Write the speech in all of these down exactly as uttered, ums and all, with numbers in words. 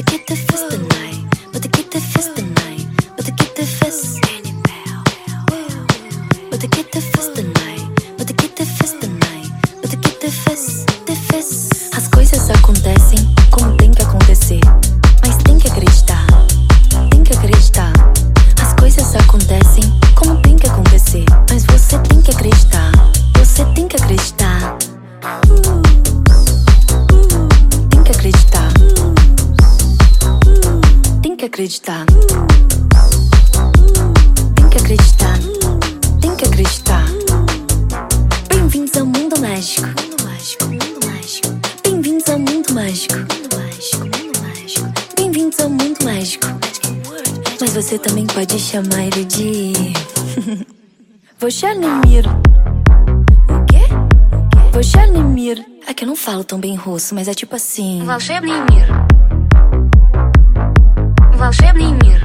Bota que te fez tonight, bota que te fez tonight, bota que te fez. Bota que te fez tonight, bota que te fez tonight, bota que te fez, te fez. As coisas acontecem como tem que acontecer, mas tem que acreditar, tem que acreditar. As coisas acontecem como tem que acontecer, mas você tem que acreditar, você tem que acreditar. Uh, uh, tem que acreditar, uh, tem que acreditar, tem que acreditar, tem que acreditar. Bem-vindos ao mundo mágico, mundo mágico, mundo mágico. Bem-vindos ao mundo mágico, mundo mágico, mundo mágico. Bem-vindos ao mundo mágico. Mas você também pode chamar ele de Volshadnemir. O quê? Volshadnemir. É que eu não falo tão bem russo, mas é tipo assim: Волшебный Волшебный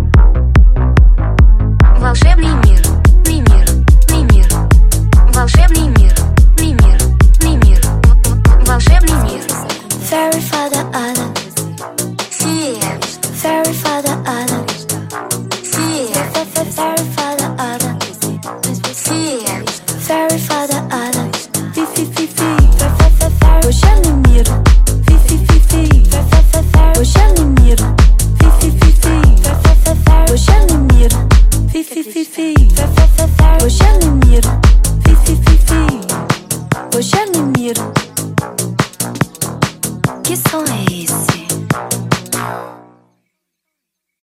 Волшебный мир, мир, мир, мир. Волшебный мир, мир, мир. Волшебный мир. Fairy Father Adam. Sim. Fairy Father Adam. Sim. Fairy Father Adam. Sim. Fairy Father Adam. Fi fi fi fi. Volshadnemir. Fi fi fi fi. Volshadnemir. Fi fi fi fi. Volshadnemir. Fi fi fi fi. Volshadnemir. Fi fi fi fi. Volshadnemir. Que som é esse?